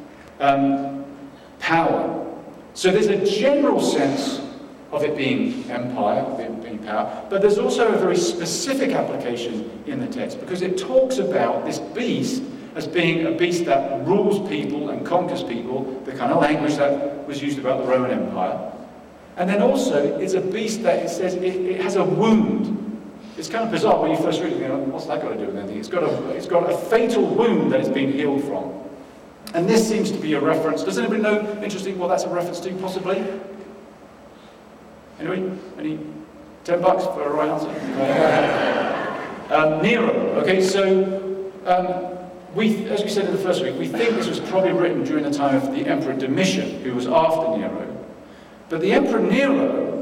um, power. So there's a general sense of it being empire, of it being power, but there's also a very specific application in the text, because it talks about this beast as being a beast that rules people and conquers people, the kind of language that was used about the Roman Empire. And then also, it's a beast that it says it, it has a wound. It's kind of bizarre when you first read it, you know, what's that got to do with anything? It's got a, it's got a fatal wound that it's been healed from. And this seems to be a reference. Does anybody know, interesting, what that's a reference to, possibly? Anyway, any ten bucks for a right answer? um, Nero. Okay, so um, we, as we said in the first week, we think this was probably written during the time of the Emperor Domitian, who was after Nero. But the Emperor Nero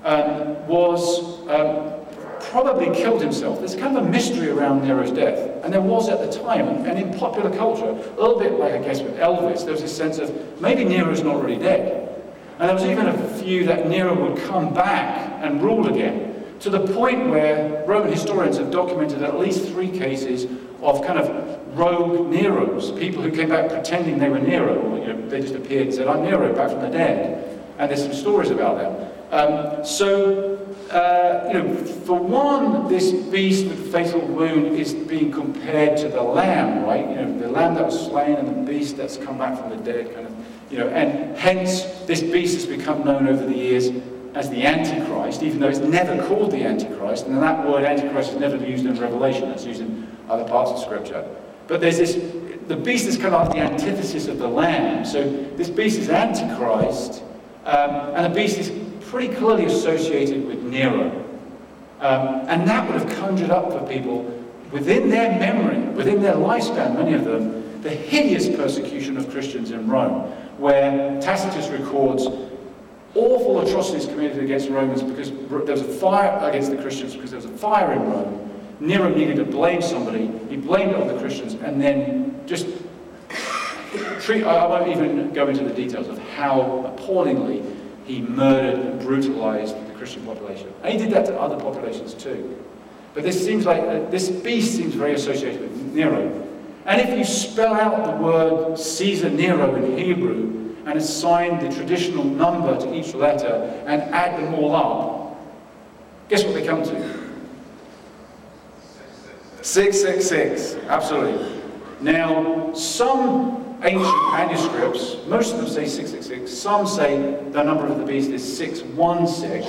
um, was um, probably killed himself. There's kind of a mystery around Nero's death, and there was at the time, and in popular culture, a little bit like I guess with Elvis, there was this sense of maybe Nero's not really dead. And there was even a view that Nero would come back and rule again, to the point where Roman historians have documented at least three cases of kind of rogue Neros, people who came back pretending they were Nero, or you know, they just appeared and said, "I'm Nero, back from the dead." And there's some stories about them. Um, so, uh, you know, for one, this beast with the fatal wound is being compared to the lamb, right? You know, the lamb that was slain and the beast that's come back from the dead, kind of, you know, and hence this beast has become known over the years as the Antichrist, even though it's never called the Antichrist, and that word Antichrist is never used in Revelation, it's used in other parts of Scripture. But there's this, the beast is kind of like the antithesis of the lamb, so this beast is Antichrist, um, and the beast is pretty clearly associated with Nero. Um, and that would have conjured up for people, within their memory, within their lifespan, many of them, the hideous persecution of Christians in Rome, where Tacitus records awful atrocities committed against Romans because there was a fire against the Christians because there was a fire in Rome. Nero needed to blame somebody. He blamed it on the Christians, and then just treat, I won't even go into the details of how appallingly he murdered and brutalized the Christian population. And he did that to other populations too. But this seems like, uh, this beast seems very associated with Nero. And if you spell out the word Caesar Nero in Hebrew and assign the traditional number to each letter and add them all up, guess what they come to? six six six, absolutely. Now, some ancient manuscripts, most of them say six six six, some say the number of the beast is six one six,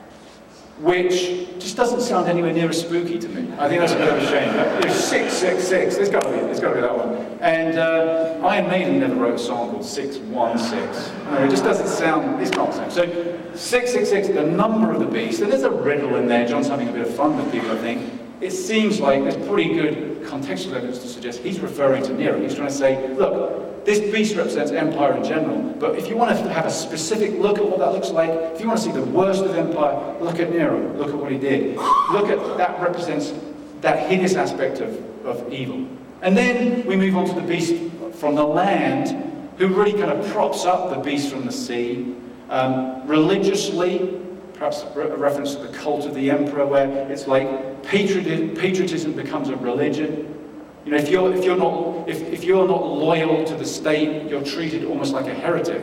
which just doesn't sound anywhere near as spooky to me. I think that's a bit of a shame. There's six six six, there's got to be, there's got to be that one. And uh, Iron Maiden never wrote a song called six one six. No, it just doesn't sound, it's not the same. So six six six, the number of the beast, and there's a riddle in there. John's having a bit of fun with people, I think. It seems like there's pretty good contextual evidence to suggest he's referring to Nero. He's trying to say, look, this beast represents empire in general, but if you want to have a specific look at what that looks like, if you want to see the worst of empire, look at Nero, look at what he did. Look at, that represents that hideous aspect of, of evil. And then we move on to the beast from the land, who really kind of props up the beast from the sea, um, religiously. Perhaps a reference to the cult of the emperor, where it's like patriotism, patriotism becomes a religion. You know, if you're if you're not if, if you're not loyal to the state, you're treated almost like a heretic.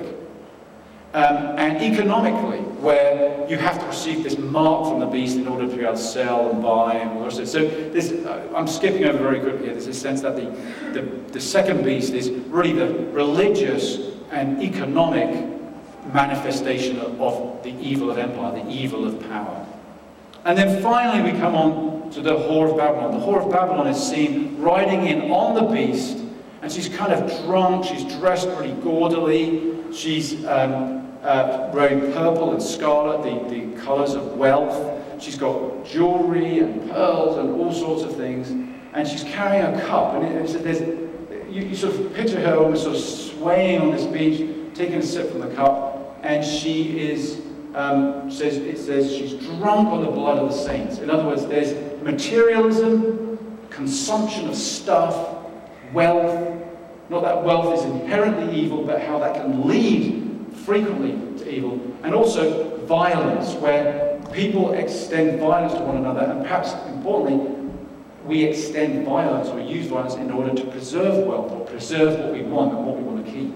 Um, and economically, where you have to receive this mark from the beast in order to be able to sell and buy and all the rest of it. So this, uh, I'm skipping over very quickly here. There's a sense that the, the the second beast is really the religious and economic manifestation of, of the evil of empire, the evil of power. And then finally we come on to the whore of Babylon. The whore of Babylon is seen riding in on the beast, and she's kind of drunk, she's dressed pretty gaudily, she's um, uh, wearing purple and scarlet, the, the colours of wealth. She's got jewellery and pearls and all sorts of things, and she's carrying a cup. And it, it's, there's, you, you sort of picture her almost sort of swaying on this beach, taking a sip from the cup, and she is, um, says, it says she's drunk on the blood of the saints. In other words, there's materialism, consumption of stuff, wealth. Not that wealth is inherently evil, but how that can lead frequently to evil. And also violence, where people extend violence to one another, and perhaps importantly, we extend violence or use violence in order to preserve wealth or preserve what we want and what we want to keep.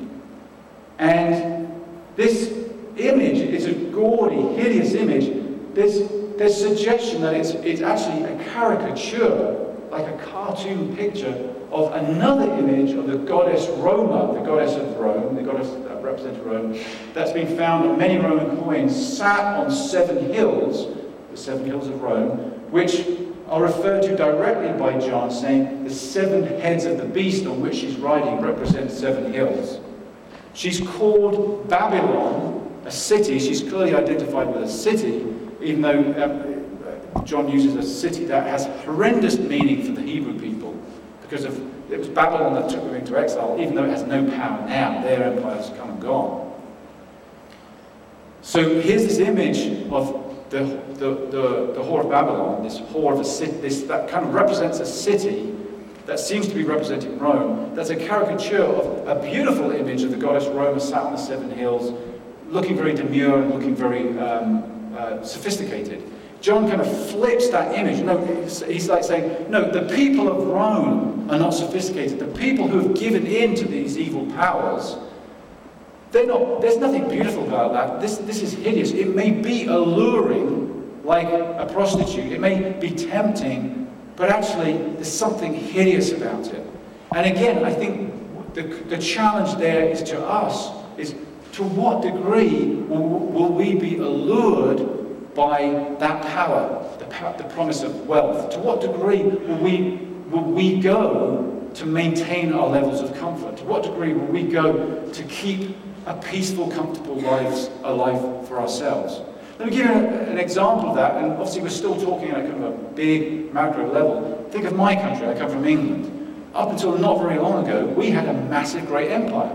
And this image is a gaudy, hideous image. There's, there's suggestion that it's, it's actually a caricature, like a cartoon picture of another image of the goddess Roma, the goddess of Rome, the goddess that represents Rome, that's been found on many Roman coins, sat on seven hills, the seven hills of Rome, which are referred to directly by John, saying the seven heads of the beast on which she's riding represent seven hills. She's called Babylon, a city. She's clearly identified with a city, even though um, John uses a city that has horrendous meaning for the Hebrew people, because of it was Babylon that took them into exile, even though it has no power now. Their empire has come and gone. So here's this image of the, the, the, the whore of Babylon, this whore of a city, this, that kind of represents a city that seems to be representing Rome. That's a caricature of a beautiful image of the goddess Roma sat on the seven hills, looking very demure and looking very um, uh, sophisticated. John kind of flips that image. No, he's like saying, no, the people of Rome are not sophisticated. The people who have given in to these evil powers, they're not, there's nothing beautiful about that. This, this is hideous. It may be alluring like a prostitute. It may be tempting, but actually there's something hideous about it. And again, I think the, the challenge there is to us, is to what degree will, will we be allured by that power, the, power, the promise of wealth? To what degree will we, will we go to maintain our levels of comfort? To what degree will we go to keep a peaceful, comfortable lives alive for ourselves? Let me give you an example of that, and obviously we're still talking at a kind of a big macro level. Think of my country. I come from England. Up until not very long ago, we had a massive, great empire.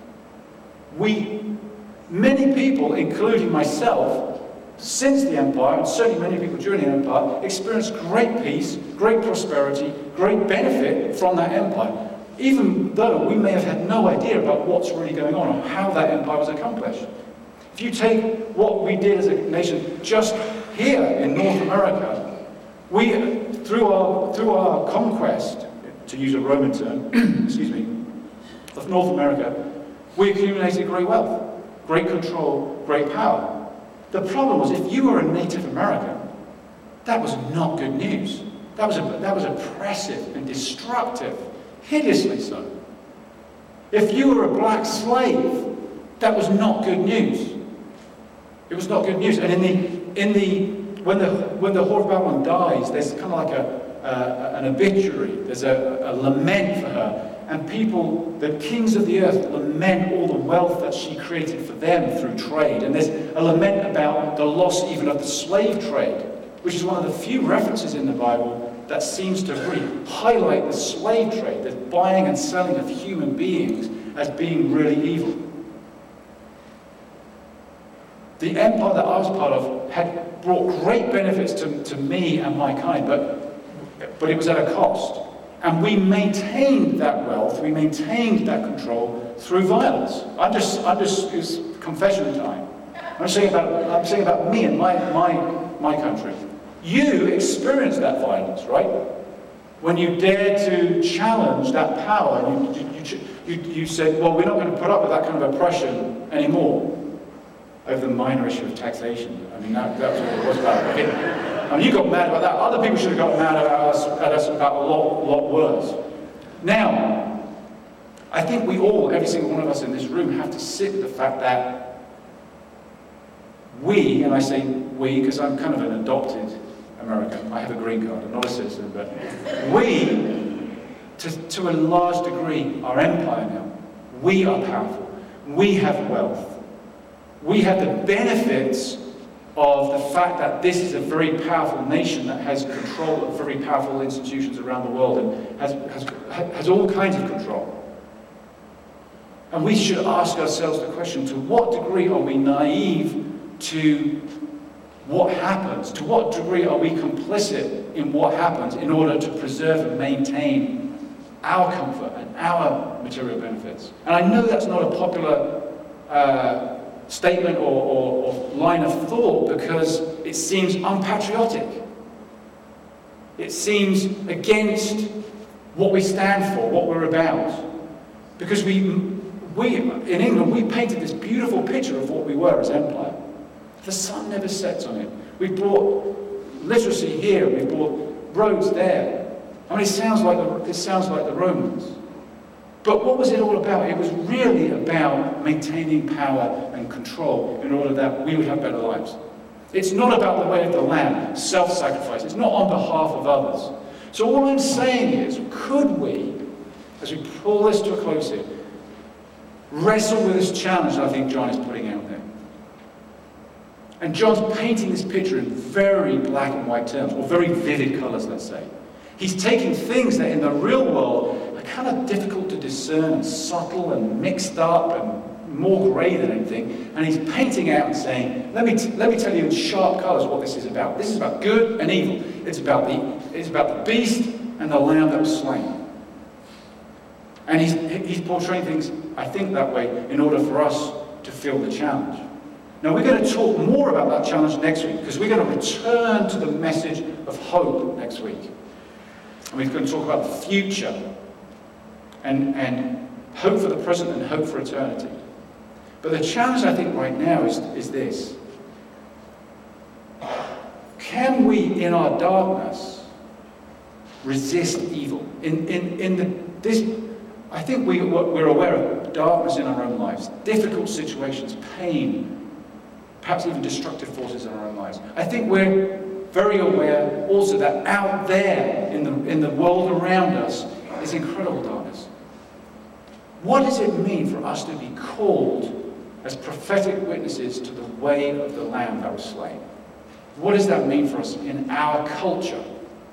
We, many people, including myself, since the empire, and certainly many people during the empire, experienced great peace, great prosperity, great benefit from that empire, even though we may have had no idea about what's really going on or how that empire was accomplished. If you take what we did as a nation just here in North America, we, through our, through our conquest, to use a Roman term, excuse me, of North America, we accumulated great wealth, great control, great power. The problem was, if you were a Native American, that was not good news. That was, a, that was oppressive and destructive, hideously so. If you were a black slave, that was not good news. It was not good news. And in the, in the, when the, when the whore of Babylon dies, there's kind of like a, uh, an obituary. There's a, a lament for her. And people, the kings of the earth, lament all the wealth that she created for them through trade. And there's a lament about the loss even of the slave trade, which is one of the few references in the Bible that seems to really highlight the slave trade, the buying and selling of human beings, as being really evil. The empire that I was part of had brought great benefits to, to me and my kind, but, but it was at a cost. And we maintained that wealth, we maintained that control through violence. I'm just, I'm just, it's confession time. I'm saying about, I'm saying about me and my, my, my country. You experienced that violence, right? When you dared to challenge that power, you, you, you, you said, well, we're not going to put up with that kind of oppression anymore. Over the minor issue of taxation. I mean, that, that was what it was about. Okay. I mean, you got mad about that. Other people should have got mad at us, at us about a lot, lot worse. Now, I think we all, every single one of us in this room, have to sit with the fact that we, and I say we because I'm kind of an adopted American. I have a green card. I'm not a citizen, but we, to, to a large degree, are empire now. We are powerful. We have wealth. We have the benefits of the fact that this is a very powerful nation that has control of very powerful institutions around the world and has, has, has all kinds of control. And we should ask ourselves the question, to what degree are we naive to what happens? To what degree are we complicit in what happens in order to preserve and maintain our comfort and our material benefits? And I know that's not a popular uh, statement or, or, or line of thought because it seems unpatriotic. It seems against what we stand for, what we're about. Because we, we in England, we painted this beautiful picture of what we were as empire. The sun never sets on it. We brought literacy here, we brought roads there. I mean, it sounds like the, it sounds like the Romans. But what was it all about? It was really about maintaining power and control in order that we would have better lives. It's not about the way of the land, self-sacrifice. It's not on behalf of others. So all I'm saying is, could we, as we pull this to a close here, wrestle with this challenge that I think John is putting out there? And John's painting this picture in very black and white terms, or very vivid colours, let's say. He's taking things that in the real world are kind of difficult to discern, and subtle and mixed up and more grey than anything, and he's painting out and saying, let me, t- let me tell you in sharp colours what this is about. This is about good and evil. It's about the, it's about the beast and the lamb that was slain. And he's, he's portraying things, I think, that way in order for us to feel the challenge. Now, we're going to talk more about that challenge next week, because we're going to return to the message of hope next week. And we're going to talk about the future and, and hope for the present and hope for eternity. But the challenge, I think, right now is, is this. Can we, in our darkness, resist evil? In, in, in the, this, I think we, we're aware of darkness in our own lives, difficult situations, pain, perhaps even destructive forces in our own lives. I think we're very aware also that out there in the, in the world around us is incredible darkness. What does it mean for us to be called as prophetic witnesses to the way of the Lamb that was slain? What does that mean for us in our culture?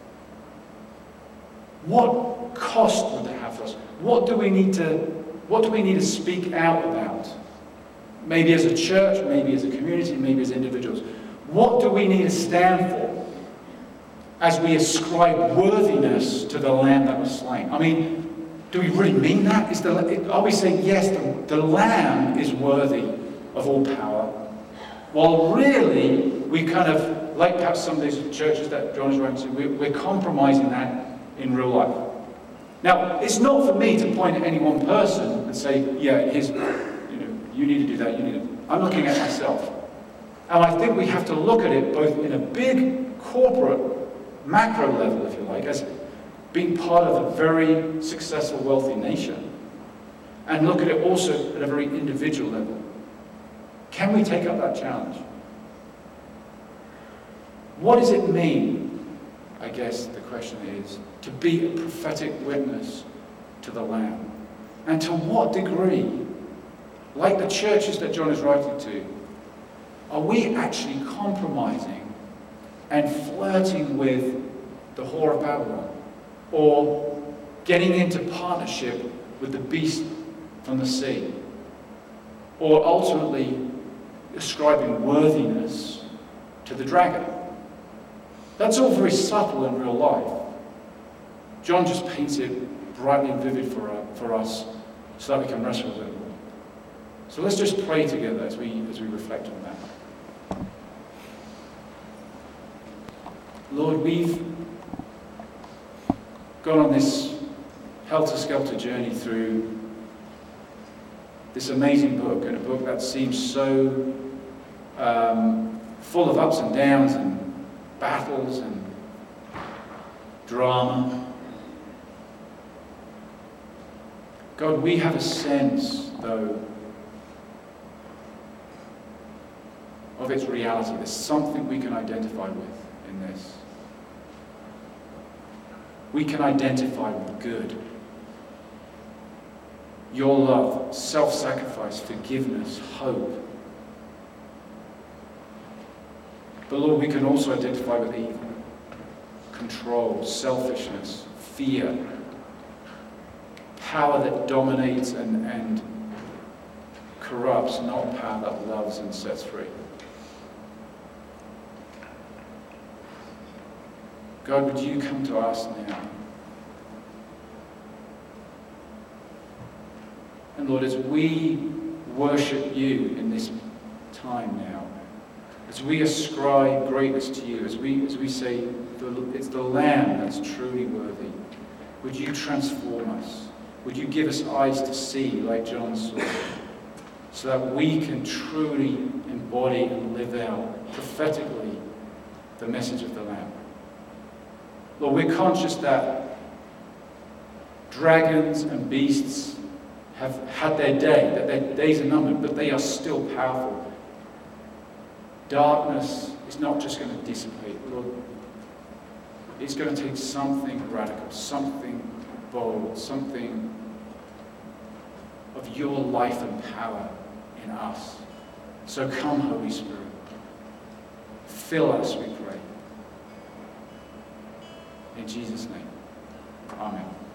What cost would that have for us? What do we need to, what do we need to speak out about? Maybe as a church, maybe as a community, maybe as individuals. What do we need to stand for as we ascribe worthiness to the Lamb that was slain? I mean, do we really mean that? Is the, are we saying, yes, the, the Lamb is worthy of all power? While really, we kind of, like perhaps some of these churches that John is writing to, we're, we're compromising that in real life. Now, it's not for me to point at any one person and say, yeah, here's, you know, you need to do that, you need to. I'm looking at myself. And I think we have to look at it both in a big corporate, macro level, if you like, as being part of a very successful, wealthy nation, and look at it also at a very individual level. Can we take up that challenge? What does it mean, I guess the question is, to be a prophetic witness to the Lamb? And to what degree, like the churches that John is writing to, are we actually compromising and flirting with the whore of Babylon? Or getting into partnership with the beast from the sea? Or ultimately ascribing worthiness to the dragon? That's all very subtle in real life. John just paints it brightly and vivid for, uh, for us so that we can wrestle with it more. So let's just pray together as we, as we reflect on that. Lord, we've gone on this helter-skelter journey through this amazing book, and a book that seems so um, full of ups and downs and battles and drama. God, we have a sense, though, of its reality. There's something we can identify with in this. We can identify with good. Your love, self-sacrifice, forgiveness, hope. But Lord, we can also identify with evil, control, selfishness, fear, power that dominates and, and corrupts, not power that loves and sets free. God, would you come to us now? And Lord, as we worship you in this time now, as we ascribe greatness to you, as we as we say, it's the Lamb that's truly worthy, would you transform us? Would you give us eyes to see like John saw, so that we can truly embody and live out prophetically the message of the Lamb? Lord, we're conscious that dragons and beasts have had their day, that their days are numbered, but they are still powerful. Darkness is not just going to dissipate, Lord. It's going to take something radical, something bold, something of your life and power in us. So come, Holy Spirit. Fill us, we pray. In Jesus' name, amen.